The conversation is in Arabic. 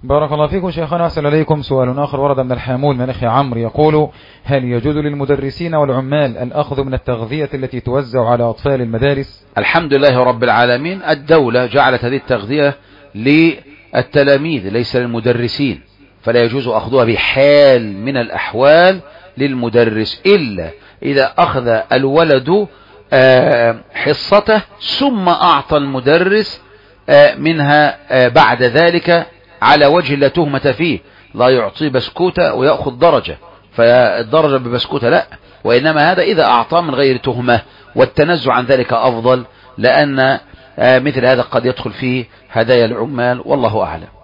بارك الله فيكم شيخنا. أحسن إليكم. سؤال آخر ورد من الحامول من أخي عمرو يقول: هل يجوز للمدرسين والعمال الأخذ من التغذية التي توزع على أطفال المدارس؟ الحمد لله رب العالمين، الدولة جعلت هذه التغذية للتلاميذ ليس للمدرسين، فلا يجوز أخذها بحال من الأحوال للمدرس إلا إذا أخذ الولد حصته ثم أعطى المدرس منها بعد ذلك على وجه لا تهمة فيه، لا يعطي بسكوتة ويأخذ درجة، فالدرجة ببسكوتة لا، وإنما هذا إذا أعطى من غير تهمة، والتنزع عن ذلك أفضل، لأن مثل هذا قد يدخل فيه هدايا العمال، والله أعلم.